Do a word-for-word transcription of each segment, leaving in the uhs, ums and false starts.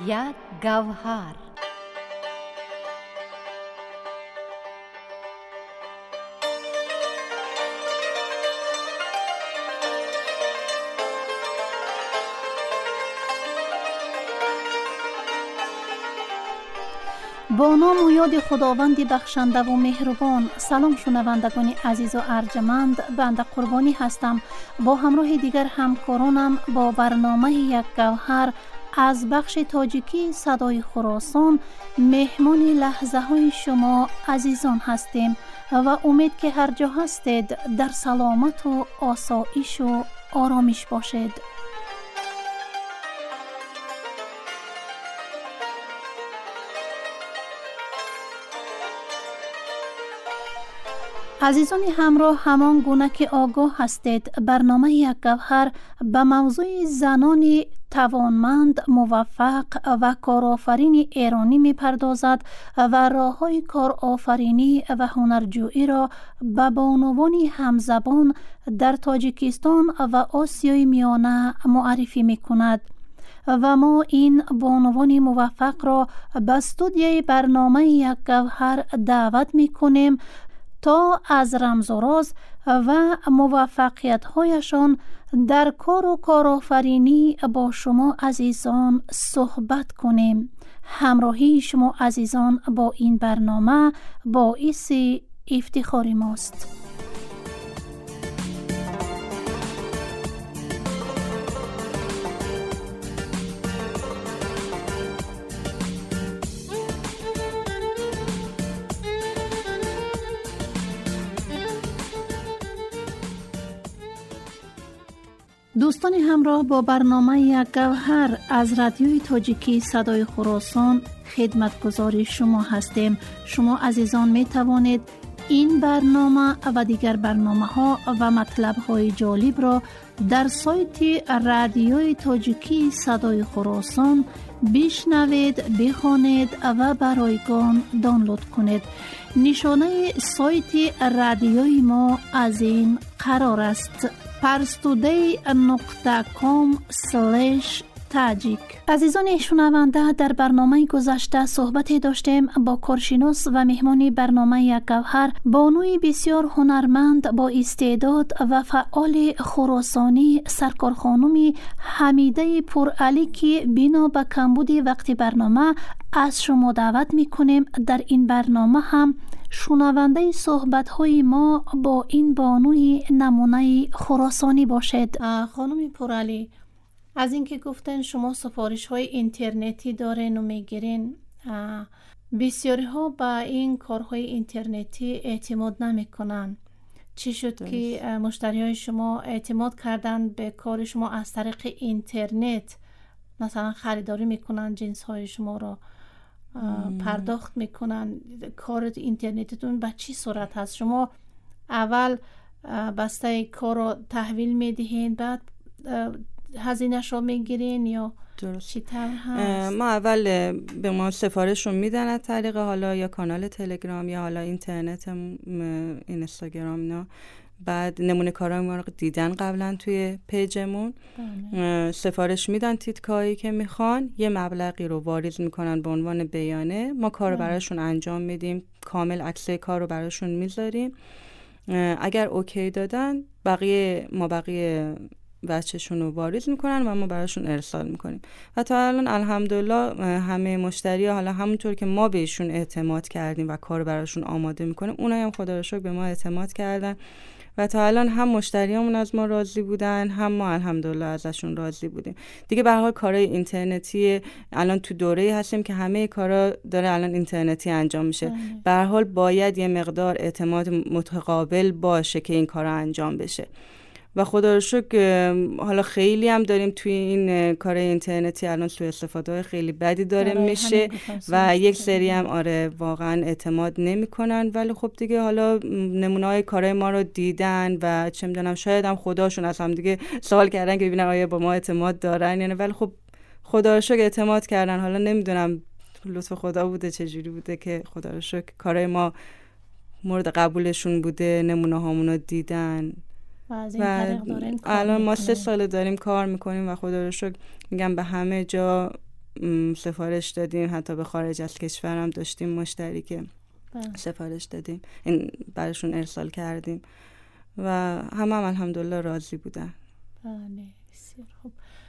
یک گوهر. با نام و یاد خداوند بخشنده و مهربان. سلام شنوندگان عزیز و ارجمند، بنده قربانی هستم. با همراه دیگر همکارانم با برنامه یک گوهر از بخش تاجیکی صدای خراسان مهمان لحظه های شما عزیزان هستیم و امید که هر جا هستید در سلامت و آسایش و آرامش باشید. عزیزان همراه، همان گونه که آگاه هستید برنامه یک گوهر به موضوع زنان توانمند، موفق و کارآفرین ایرانی می پردازد و راه های کارآفرینی و هنرجویی را به بانوان همزبان در تاجیکستان و آسیای میانه معرفی می کند و ما این بانوان موفق را به استودیوی برنامه یک گوهر دعوت می کنیم تا از رمز و راز و موفقیت‌هایشان در کار و کارآفرینی با شما عزیزان صحبت کنیم. همراهی شما عزیزان با این برنامه باعث افتخار ماست. دوستان همراه، با برنامه یک گوهر از رادیوی تاجیکی صدای خراسان خدمتگزار شما هستیم. شما عزیزان می توانید این برنامه و دیگر برنامه ها و مطلب های جالب را در سایت رادیوی تاجیکی صدای خراسان بشنوید، بخوانید و برایگان دانلود کنید. نشانه سایت رادیوی ما از این قرار است: parstoday نقطه کام اسلش تاجیک. عزیزان شنونده، در برنامه گذشته صحبتی داشتیم با کارشناس و مهمان برنامه یک گوهر، بانوی بسیار هنرمند با استعداد و فعال خراسانی، سرکار خانم حمیده پرعلی که بنا به کمبود وقت برنامه از شما دعوت میکنیم در این برنامه هم شنونده صحبت‌های ما با این بانوی نمونه خراسانی باشد. خانم پرعلی، از اینکه گفتن شما سفارش‌های اینترنتی دارین و میگیرین، بسیاری ها با این کارهای اینترنتی اعتماد نمیکنن. چی شد درست که مشتریای شما اعتماد کردن به کار شما از طریق اینترنت؟ مثلا خریداری میکنن جنس های شما را پرداخت میکنن. کار اینترنتتون به چی صورت هست؟ شما اول بسته کار رو تحویل میدهین، بعد هزینه‌اش رو میگیرین یا چی طور هست؟ ما اول به ما سفارش رو میدن از طریق حالا یا کانال تلگرام یا حالا اینترنت، اینستاگرام اینا. بعد نمونه کارهای ما رو دیدن قبلا توی پیجمون. بله. سفارش میدن تیتکایی که میخوان، یه مبلغی رو واریز میکنن به عنوان بیانه، ما کار رو براشون انجام میدیم، کامل عکسای کار رو براشون میذاریم. اگر اوکی دادن، بقیه ما بقیه بچه‌شون رو واریز میکنن و ما براشون ارسال میکنیم. و تا الان الحمدلله همه مشتری ها حالا همونطور که ما بهشون اعتماد کردیم و کار رو براشون آماده میکنیم، اونها هم خدا رو شکر به ما اعتماد کردن و تا الان هم مشتریامون از ما راضی بودن، هم ما الحمدلله ازشون راضی بودیم. دیگه به هر حال کارهای اینترنتی الان تو دوره‌ای هستیم که همه کارا داره الان اینترنتی انجام میشه. به هر حال باید یه مقدار اعتماد متقابل باشه که این کارا انجام بشه. و خدا رو شکر حالا خیلی هم داریم توی این کار اینترنتی الان سوء استفاده خیلی بدی داره میشه و یک سری هم آره واقعا اعتماد نمیکنن. ولی خب دیگه حالا نمونه‌های کارهای ما رو دیدن و چه میدونم شاید هم خداشون از هم دیگه سوال کردن که ببینن آیا با ما اعتماد دارن یعنی. ولی خب خدا رو شکر اعتماد کردن. حالا نمیدونم لطف خدا بوده چه جوری بوده که خدا رو شکر کارهای ما مورد قبولشون بوده، نمونه هامون رو دیدن و از این طریق داریم کار الان ما میکنیم. سه سال داریم کار میکنیم و خدا رو شکر میگم به همه جا سفارش دادیم، حتی به خارج از کشورم داشتیم مشتری که بله. سفارش دادیم، این براشون ارسال کردیم و همه هم الحمدلله راضی بودن. بله بسیار خوب.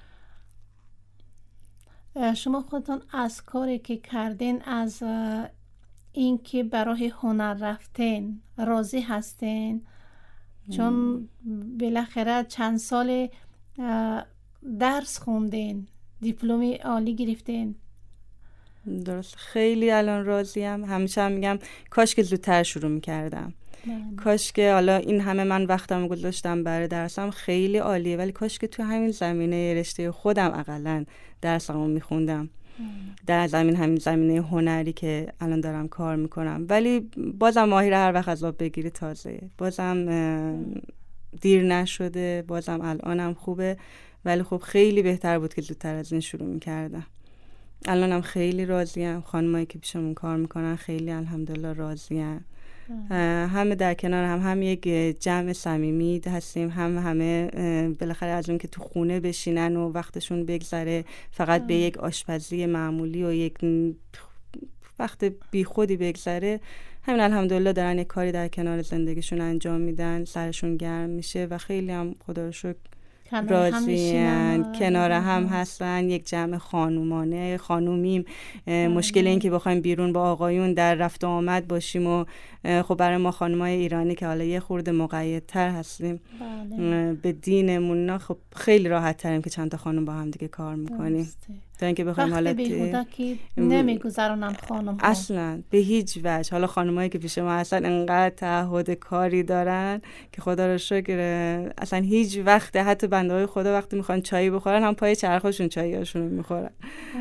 شما خودتون از کاری که کردین، از این که برای هنر رفتین راضی هستین؟ چون بالاخره چند سال درس خوندین، دیپلم عالی گرفتین. درست، خیلی الان راضیم. همیشه هم میگم کاش که زودتر شروع میکردم، کاش که حالا این همه من وقتم گذاشتم برای درسم، خیلی عالیه، ولی کاش که تو همین زمینه رشته خودم اقلن درسمو میخوندم، در زمین همین زمینه هنری که الان دارم کار میکنم. ولی بازم ماهی هر وقت از آب بگیری تازه، بازم دیر نشده، بازم الانم خوبه، ولی خب خیلی بهتر بود که زودتر از این شروع میکردم. الانم خیلی راضیم، خانمایی که پیشمون کار میکنن خیلی الحمدلله راضیم. همه در کنار هم هم یک جمع صمیمی هستیم، هم همه بالاخره از اون که تو خونه بشینن و وقتشون بگذره فقط به یک آشپزی معمولی و یک وقت بی خودی بگذره، همین الحمدلله دارن یک کاری در کنار زندگیشون انجام میدن، سرشون گرم میشه و خیلی هم خدا رو شکر راضی‌اند، کنار هم هستن. یک جمع خانومانه، خانومیم، مشکل این که بخوایم بیرون با آقایون در رفت و آمد باشیم و خب برای ما خانمای ایرانی که حالا یه خورده مقیدتر هستیم بله. به دینمون خب خیلی راحت تریم که چند تا خانم با هم دیگه کار میکنیم تا اینکه بخوایم حالا بیهوده که نمیگذرونم خانم ها اصلا به هیچ وجه. حالا خانمایی که پیش ما هستن انقدر تعهد کاری دارن که خدا رو شکر اصلا هیچ وقت، حتی بنده های خدا وقتی میخوان چایی بخورن هم پای چرخشون چاییاشون رو میخورن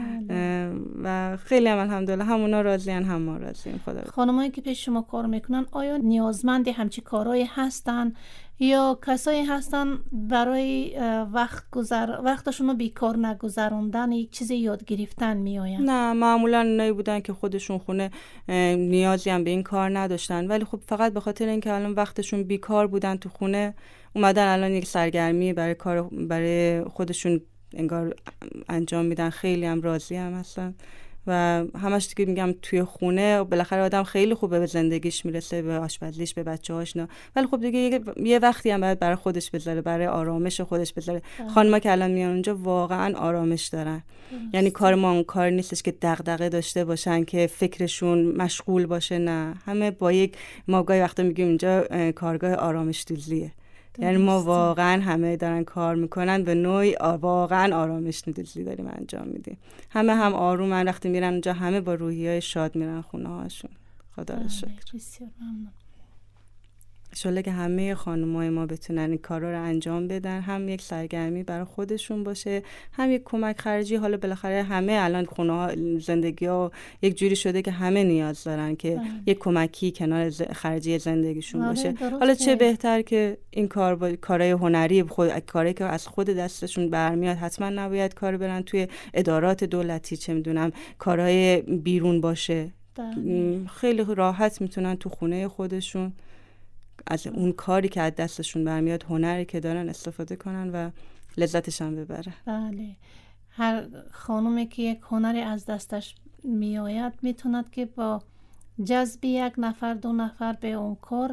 و خیلی هم الحمدلله همونا راضیان هم ما راضییم. خدا رو خانمایی که پیش شما کار میکنن آیا نیازمند همچی کارایی هستن یا کسایی هستن برای وقت گذر وقتشون رو بیکار نگذروندن، یک چیزی یاد گرفتن میآین؟ نه، معمولا اونایی بودن که خودشون خونه نیازی هم به این کار نداشتن، ولی خب فقط به خاطر اینکه الان وقتشون بیکار بودن تو خونه اومدن الان یک سرگرمی برای کار برای خودشون انگار انجام میدن. خیلی هم راضی هم هستن و همش دیگه میگم توی خونه بالاخره آدم خیلی خوبه به زندگیش میرسه، به آشپزیش، به بچه‌هاش نه، ولی خب دیگه یه وقتی هم باید برای خودش بذاره، برای آرامش خودش بذاره. خانم‌ها که الان میان اونجا واقعا آرامش دارن، یعنی کار ما اون کار نیستش که دغدغه داشته باشن که فکرشون مشغول باشه، نه، همه با یک ما گاهی وقتا میگیم اینجا کارگاه آرامش دوزیه، یعنی ما واقعا همه دارن کار میکنن به نوعی واقعا آرامش دوزی داریم انجام میدیم. همه هم آرومن، وقتی میرن اونجا همه با روحیه‌های شاد میرن خونه هاشون. خدا رو شکر. بسیار ممنون. انشالله که همه خانم‌های ما بتونن این کارا رو انجام بدن، هم یک سرگرمی برای خودشون باشه، هم یک کمک خرجی. حالا بالاخره همه الان خونه‌ها زندگی‌ها یک جوری شده که همه نیاز دارن که بله. یک کمکی کنار ز... خرجی زندگیشون بله باشه. حالا چه بهتر که این کار با... کارهای هنری خود کاری که از خود دستشون برمیاد، حتما نباید کار برن توی ادارات دولتی، چه میدونم کارهای بیرون باشه بله. خیلی راحت میتونن تو خونه خودشون از اون کاری که از دستشون برمیاد، هنری که دارن استفاده کنن و لذتش هم ببره. بله، هر خانومی که یک هنری از دستش میآید میتوند که با جذب یک نفر دو نفر به اون کار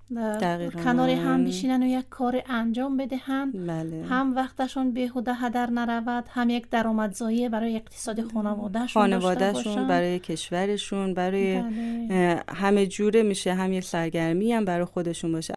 کنار هم بشینن و یک کار انجام بدهن بله. هم وقتشون بیهوده هدر نرود، هم یک درآمدزایی برای اقتصاد خانوادهشون خانوادهشون برای کشورشون، برای بله. همه جوره میشه، هم یک سرگرمی هم برای خودشون باشه.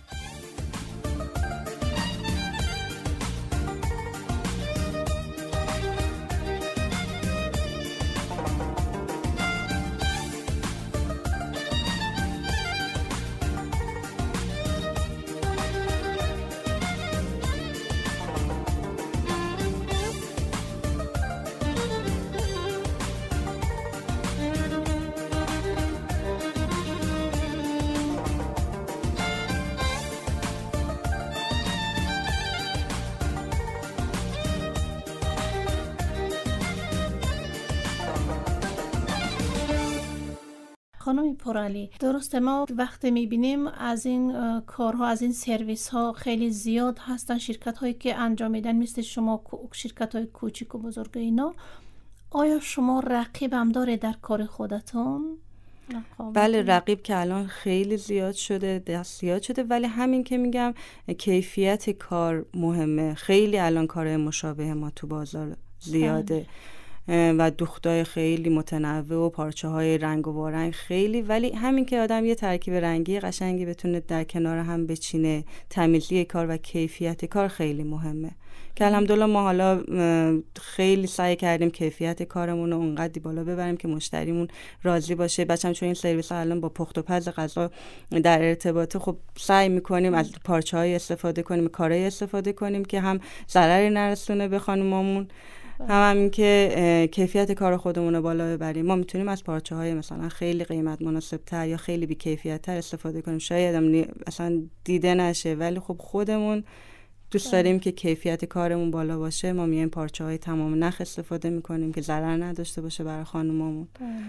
خانم پورعلی، درسته ما وقتی میبینیم از این کارها، از این سرویس ها خیلی زیاد هستن، شرکت هایی که انجام میدن مثل شما، شرکت های کوچیک و بزرگ اینا، آیا شما رقیب هم داره در کار خودتون؟ بله، رقیب که الان خیلی زیاد شده، دست زیاد شده، ولی همین که میگم کیفیت کار مهمه. خیلی الان کار مشابه ما تو بازار زیاده و دوختای خیلی متنوع و پارچه های رنگ و وارنگ خیلی، ولی همین که آدم یه ترکیب رنگی قشنگی بتونه در کنار هم بچینه، تمیزی کار و کیفیت کار خیلی مهمه که الحمدلله ما حالا خیلی سعی کردیم کیفیت کارمون رو اونقدر بالا ببریم که مشتریمون راضی باشه. بچه‌م چون این سرویس الان با پخت و پز غذا در ارتباطه، خب سعی می‌کنیم از پارچه‌های استفاده کنیم، کارهای استفاده کنیم که هم ضرری نرسونه به خانمامون، هم همین که کیفیت کار خودمون رو بالا ببریم. ما میتونیم از پارچه های مثلا خیلی قیمت مناسب تر یا خیلی بی کیفیت تر استفاده کنیم، شاید هم اصلا دیده نشه، ولی خب خودمون دوست داریم که کیفیت کارمون بالا باشه. ما میایم پارچه های تمام نخ استفاده میکنیم که ضرر نداشته باشه برای خانمامون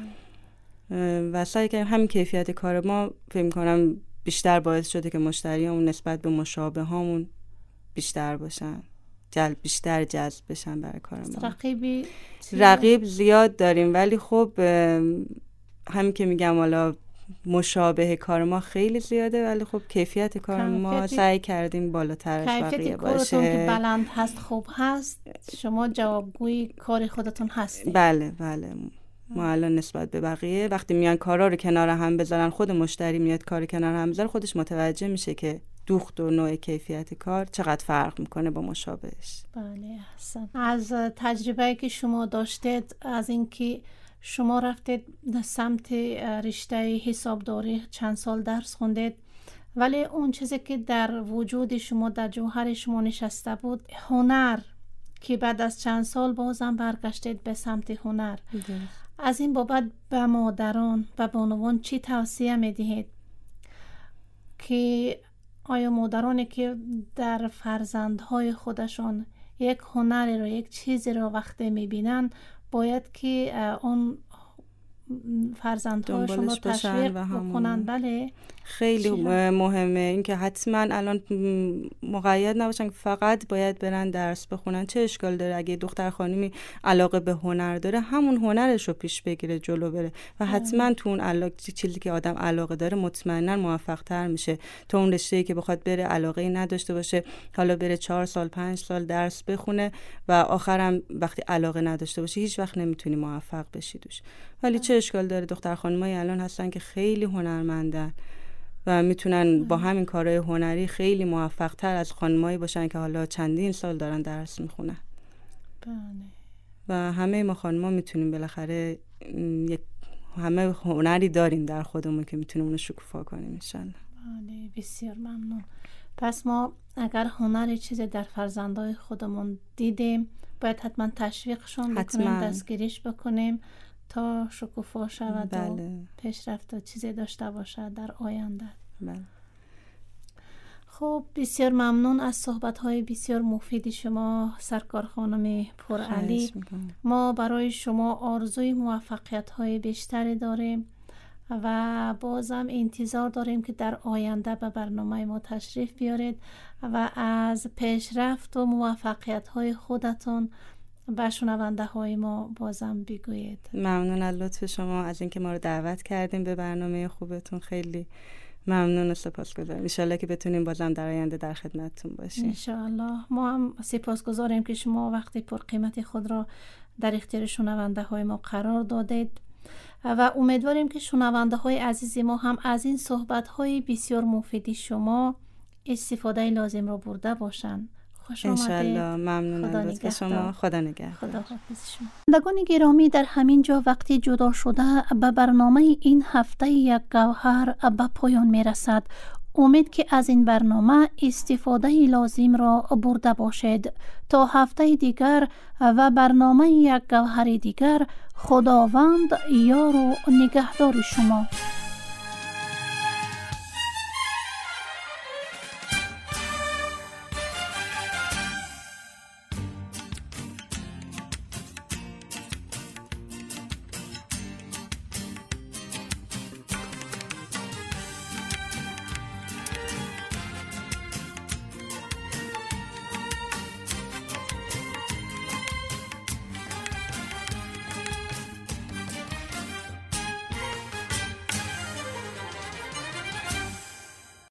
و سعی کنیم همین کیفیت کار ما فکر میکنم بیشتر باعث شده که مشتریامون نسبت به مشابه هامون بیشتر باشن، جلب بیشتر جذب بشن برای کار ما. رقیبی رقیب زیاد داریم، ولی خب همین که میگم حالا مشابه کار ما خیلی زیاده، ولی خب کیفیت کار ما سعی کردیم بالاتر از بقیه باشه. کیفیت کارتون که بلند هست، خوب هست، شما جوابگوی کار خودتون هستید. بله بله. ما الان نسبت به بقیه وقتی میان کارا رو کنار هم بذارن، خود مشتری میاد کار کنار هم بذاره، خودش متوجه میشه که دوخت و نوع کیفیت کار چقدر فرق میکنه با مشابهش. بله احسن. از تجربه‌ای که شما داشتید، از اینکه شما رفتید سمت رشته حسابداری، چند سال درس خوندید، ولی اون چیزی که در وجود شما، در جوهر شما نشسته بود، هنر، که بعد از چند سال بازم برگشتید به سمت هنر. ده. از این بابت به مادران و بانوان چی توصیه میدهید که آیا مادرانی که در فرزندهای خودشان یک هنری رو، یک چیزی رو وقتی میبینن، باید که اون فرزندهاشون رو تشویق بکنن؟ بله خیلی مهمه این که حتما الان مقید نباشن که فقط باید برن درس بخونن. چه اشکال داره اگه دختر خانمی علاقه به هنر داره، همون هنرش رو پیش بگیره، جلو بره و حتما تو اون علاقه، چیزی که آدم علاقه داره، مطمئنا موفق تر میشه تا اون رشته‌ای که بخواد بره علاقه نداشته باشه، حالا بره چهار سال پنج سال درس بخونه و آخرم وقتی علاقه نداشته باشه هیچ وقت نمیتونی موفق بشی دوش. ولی چه اشکال داره دختر خانمای الان هستن که خیلی هنرمندن و میتونن با همین کارهای هنری خیلی موفق تر از خانمایی باشن که حالا چندین سال دارن درس میخونن. بله. و همه ما خانما میتونیم بالاخره یک همه هنری داریم در خودمون که میتونیم اونو شکوفا کنیم انشالله. بله بسیار ممنون. پس ما اگر هنری چیزی در فرزندای خودمون دیدیم، باید حتما تشویقشون بکنیم، دستگیریش بکنیم تا شکوفا شود. بله. و پیشرفت و چیزی داشته باشد در آینده. بله. خب بسیار ممنون از صحبت‌های بسیار مفید شما سرکار خانم پرعلی. ما برای شما آرزوی موفقیت‌های بیشتری داریم و بازم انتظار داریم که در آینده به برنامه ما تشریف بیارید و از پیشرفت و موفقیت‌های خودتون به شنونده های ما بازم بگویید. ممنون از لطف شما، از اینکه ما رو دعوت کردیم به برنامه خوبتون. خیلی ممنون و سپاسگزارم. ان شاءالله که بتونیم بازم در آینده در خدمتتون باشیم. ان شاءالله. ما هم سپاسگزاریم که شما وقتی پر قیمت خود را در اختیار شنونده های ما قرار دادید و امیدواریم که شنونده های عزیز ما هم از این صحبت های بسیار مفیدی شما استفاده لازم را برده باشند. انشالله. ممنون از شما. خدا نگهدار. خدا حافظ شما. شنوندگان گرامی، در همین جا وقتی جدا شده به برنامه این هفته یک گوهر به پایان می رسد. امید که از این برنامه استفاده لازم را برده باشید. تا هفته دیگر و برنامه یک گوهر دیگر، خداوند یار و نگهدار شما.